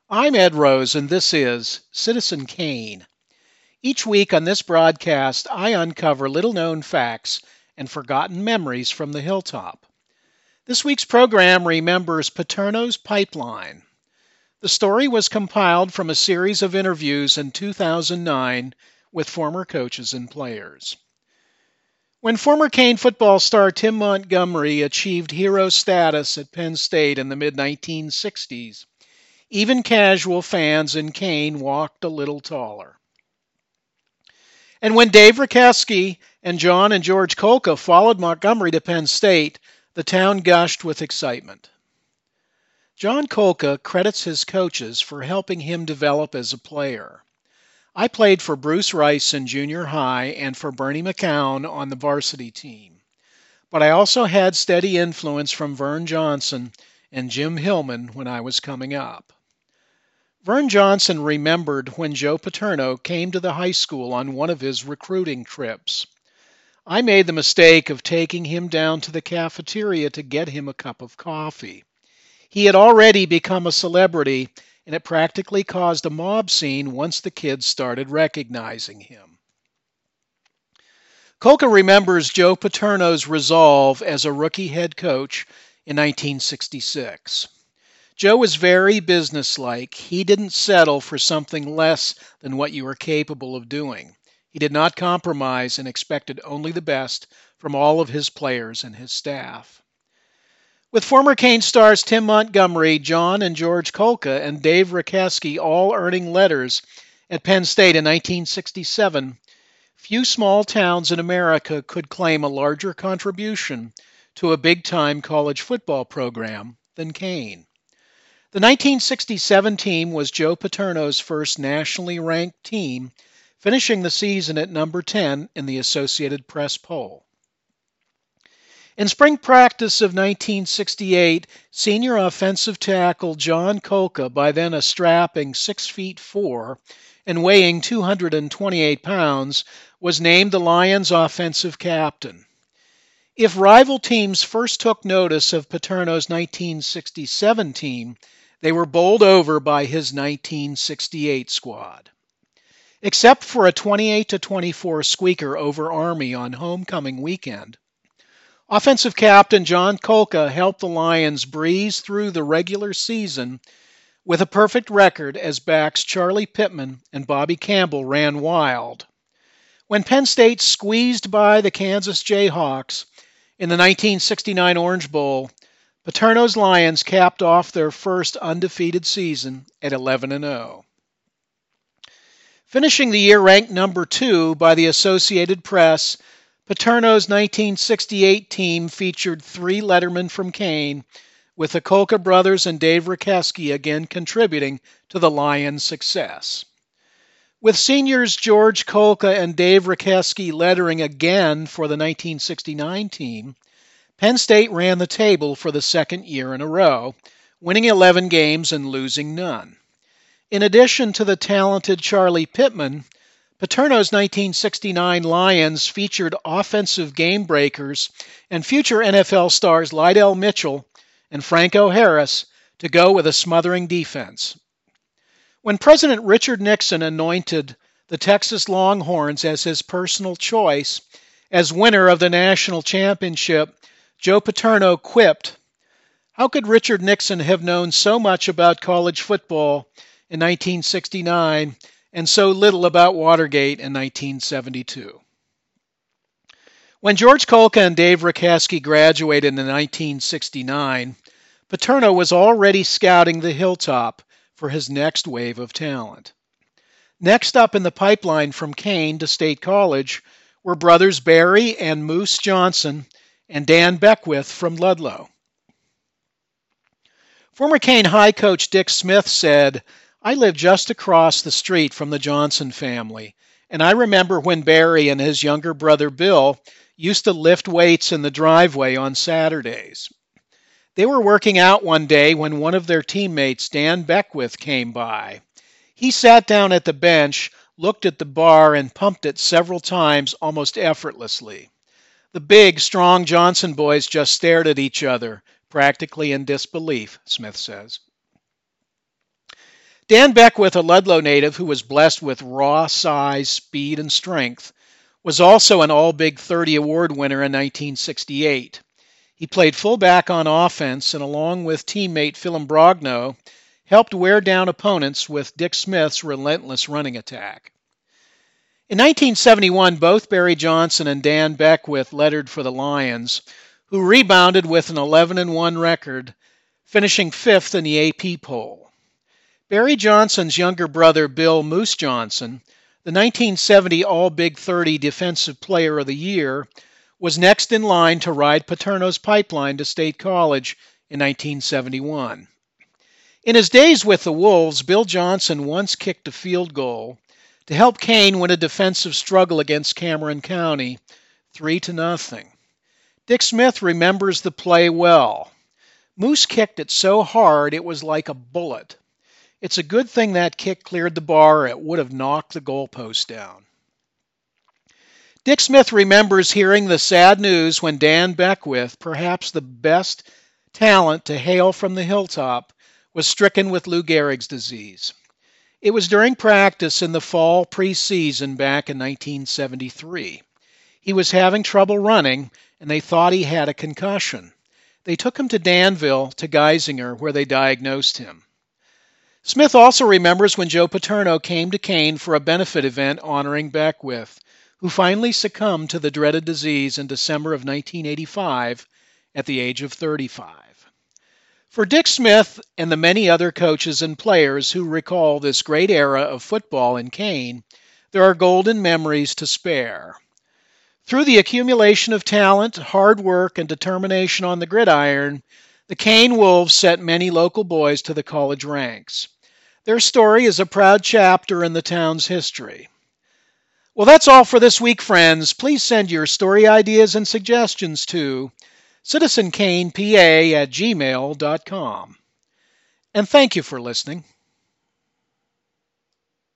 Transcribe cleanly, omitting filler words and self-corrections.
I'm Ed Rose, and this is Citizen Kane. Each week on this broadcast, I uncover little known facts and forgotten memories from the hilltop. This week's program remembers Paterno's Pipeline. The story was compiled from a series of interviews in 2009 with former coaches and players. When former Kane football star Tim Montgomery achieved hero status at Penn State in the mid 1960s, even casual fans in Kane walked a little taller. And when Dave Rikeski and John and George Kolka followed Montgomery to Penn State, the town gushed with excitement. John Kolka credits his coaches for helping him develop as a player. I played for Bruce Rice in junior high and for Bernie McCown on the varsity team. But I also had steady influence from Vern Johnson and Jim Hillman when I was coming up. Vern Johnson remembered when Joe Paterno came to the high school on one of his recruiting trips. I made the mistake of taking him down to the cafeteria to get him a cup of coffee. He had already become a celebrity, and it practically caused a mob scene once the kids started recognizing him. Kolka remembers Joe Paterno's resolve as a rookie head coach in 1966. Joe was very businesslike. He didn't settle for something less than what you were capable of doing. He did not compromise and expected only the best from all of his players and his staff. With former Kane stars Tim Montgomery, John and George Kolka, and Dave Rikeski all earning letters at Penn State in 1967, few small towns in America could claim a larger contribution to a big-time college football program than Kane. The 1967 team was Joe Paterno's first nationally ranked team, finishing the season at number 10 in the Associated Press poll. In spring practice of 1968, senior offensive tackle John Kolka, by then a strapping 6'4" and weighing 228 pounds, was named the Lions' offensive captain. If rival teams first took notice of Paterno's 1967 team, they were bowled over by his 1968 squad. Except for a 28-24 squeaker over Army on homecoming weekend, offensive captain John Kolka helped the Lions breeze through the regular season with a perfect record as backs Charlie Pittman and Bobby Campbell ran wild. When Penn State squeezed by the Kansas Jayhawks in the 1969 Orange Bowl, Paterno's Lions capped off their first undefeated season at 11-0. Finishing the year ranked number 2 by the Associated Press, Paterno's 1968 team featured 3 lettermen from Kane, with the Kolka brothers and Dave Rikeski again contributing to the Lions' success. With seniors George Kolka and Dave Rikeski lettering again for the 1969 team, Penn State ran the table for the second year in a row, winning 11 games and losing none. In addition to the talented Charlie Pittman, Paterno's 1969 Lions featured offensive game breakers and future NFL stars Lydell Mitchell and Franco Harris to go with a smothering defense. When President Richard Nixon anointed the Texas Longhorns as his personal choice as winner of the national championship, Joe Paterno quipped, "How could Richard Nixon have known so much about college football in 1969 and so little about Watergate in 1972? When George Kolka and Dave Rikeski graduated in 1969, Paterno was already scouting the hilltop for his next wave of talent. Next up in the pipeline from Kane to State College were brothers Barry and Moose Johnson and Dan Beckwith from Ludlow. Former Kane High coach Dick Smith said, "I lived just across the street from the Johnson family, and I remember when Barry and his younger brother Bill used to lift weights in the driveway on Saturdays. They were working out one day when one of their teammates, Dan Beckwith, came by. He sat down at the bench, looked at the bar, and pumped it several times almost effortlessly. The big, strong Johnson boys just stared at each other, practically in disbelief," Smith says. Dan Beckwith, a Ludlow native who was blessed with raw size, speed, and strength, was also an All Big 30 award winner in 1968. He played fullback on offense and, along with teammate Phil Imbrogno, helped wear down opponents with Dick Smith's relentless running attack. In 1971, both Barry Johnson and Dan Beckwith lettered for the Lions, who rebounded with an 11-1 record, finishing fifth in the AP poll. Barry Johnson's younger brother, Bill Moose Johnson, the 1970 All Big 30 Defensive Player of the Year, was next in line to ride Paterno's pipeline to State College in 1971. In his days with the Wolves, Bill Johnson once kicked a field goal to help Kane win a defensive struggle against Cameron County, 3-0. Dick Smith remembers the play well. Moose kicked it so hard it was like a bullet. It's a good thing that kick cleared the bar, or it would have knocked the goalpost down. Dick Smith remembers hearing the sad news when Dan Beckwith, perhaps the best talent to hail from the hilltop, was stricken with Lou Gehrig's disease. It was during practice in the fall preseason back in 1973. He was having trouble running, and they thought he had a concussion. They took him to Danville, to Geisinger, where they diagnosed him. Smith also remembers when Joe Paterno came to Kane for a benefit event honoring Beckwith, who finally succumbed to the dreaded disease in December of 1985 at the age of 35. For Dick Smith and the many other coaches and players who recall this great era of football in Kane, there are golden memories to spare. Through the accumulation of talent, hard work, and determination on the gridiron, the Kane Wolves set many local boys to the college ranks. Their story is a proud chapter in the town's history. Well, that's all for this week, friends. Please send your story ideas and suggestions to citizenkanepa@gmail.com. And thank you for listening.